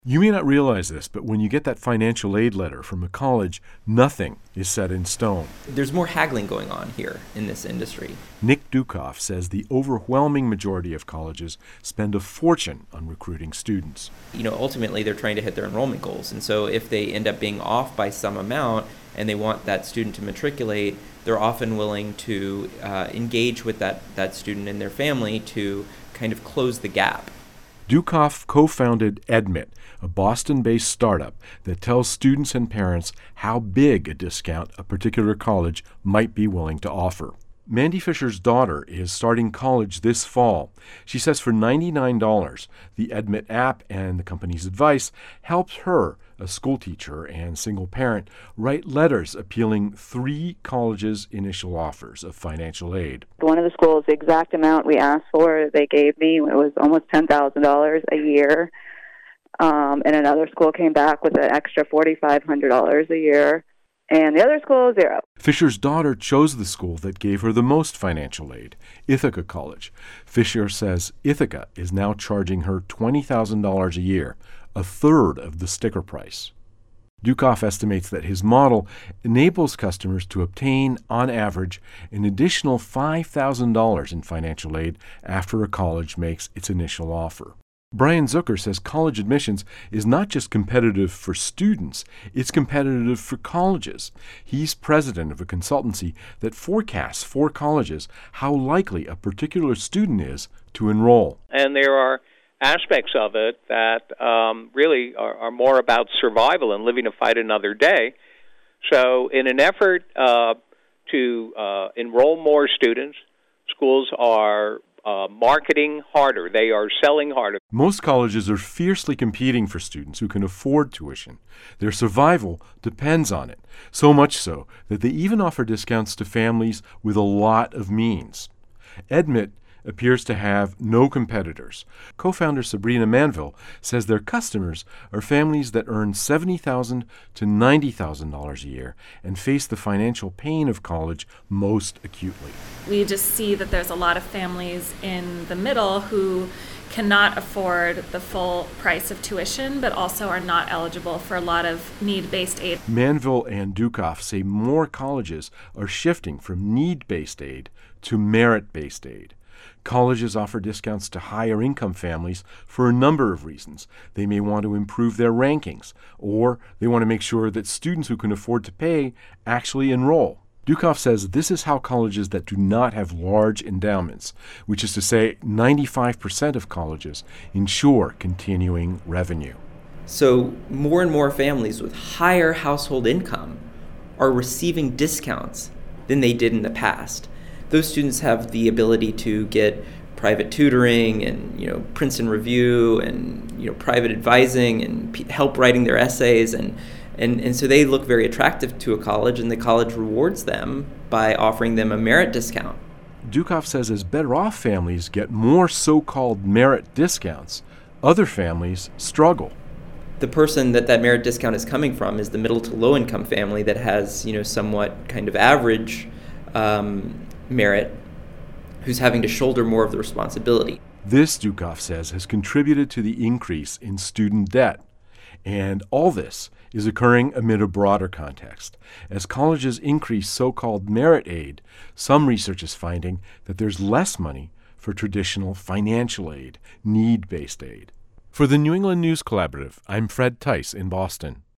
You may not realize this, but when you get that financial aid letter from a college, nothing is set in stone. There's more haggling going on here in this industry. Nick Dukoff says the overwhelming majority of colleges spend a fortune on recruiting students. Ultimately they're trying to hit their enrollment goals. And so if they end up being off by some amount and they want that student to matriculate, they're often willing to engage with that student and their family to kind of close the gap. Dukoff co-founded Edmit, a Boston-based startup that tells students and parents how big a discount a particular college might be willing to offer. Mandy Fisher's daughter is starting college this fall. She says for $99, the Edmit app and the company's advice helps her, a school teacher and single parent, write letters appealing 3 colleges' initial offers of financial aid. One of the schools, the exact amount we asked for, they gave me, it was almost $10,000 a year. And another school came back with an extra $4,500 a year. And the other school, $0. Fisher's daughter chose the school that gave her the most financial aid, Ithaca College. Fisher says Ithaca is now charging her $20,000 a year, a third of the sticker price. Dukoff estimates that his model enables customers to obtain, on average, an additional $5,000 in financial aid after a college makes its initial offer. Brian Zucker says college admissions is not just competitive for students, it's competitive for colleges. He's president of a consultancy that forecasts for colleges how likely a particular student is to enroll. And there are aspects of it that really are more about survival and living to fight another day. So in an effort to enroll more students, schools are marketing harder. They are selling harder. Most colleges are fiercely competing for students who can afford tuition. Their survival depends on it, so much so that they even offer discounts to families with a lot of means. Edmit appears to have no competitors. Co-founder Sabrina Manville says their customers are families that earn $70,000 to $90,000 a year and face the financial pain of college most acutely. We just see that there's a lot of families in the middle who cannot afford the full price of tuition, but also are not eligible for a lot of need-based aid. Manville and Dukoff say more colleges are shifting from need-based aid to merit-based aid. Colleges offer discounts to higher income families for a number of reasons. They may want to improve their rankings, or they want to make sure that students who can afford to pay actually enroll. Dukoff says this is how colleges that do not have large endowments, which is to say 95% of colleges, ensure continuing revenue. So more and more families with higher household income are receiving discounts than they did in the past. Those students have the ability to get private tutoring and Princeton Review and private advising and help writing their essays and so they look very attractive to a college, and the college rewards them by offering them a merit discount. Dukoff says as better off families get more so-called merit discounts, other families struggle. The person that merit discount is coming from is the middle to low income family that has somewhat kind of average merit, who's having to shoulder more of the responsibility. This, Dukoff says, has contributed to the increase in student debt. And all this is occurring amid a broader context. As colleges increase so-called merit aid, some research is finding that there's less money for traditional financial aid, need-based aid. For the New England News Collaborative, I'm Fred Tice in Boston.